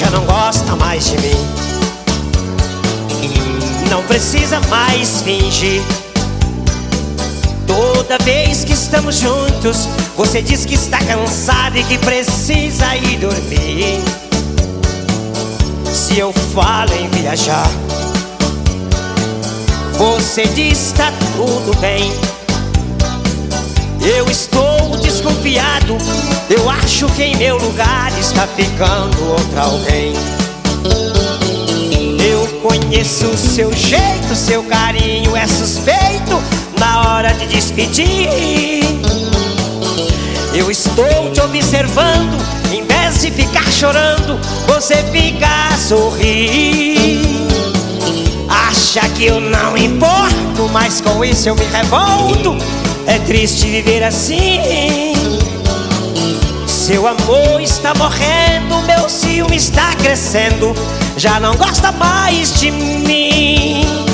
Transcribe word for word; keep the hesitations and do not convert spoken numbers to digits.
já não gosta mais de mim. Não precisa mais fingir. Toda vez que estamos juntos, você diz que está cansado e que precisa ir dormir. Se eu falo em viajar, você diz tá tudo bem. Eu estou desconfiado, eu acho que em meu lugar está ficando outra alguém. Eu conheço o seu jeito, seu carinho é suspeito na hora de despedir. Eu estou te observando, em vez de ficar chorando, você fica a sorrir. Acha que eu não importo, mas com isso eu me revolto. É triste viver assim. Seu amor está morrendo, meu ciúme está crescendo, já não gosta mais de mim.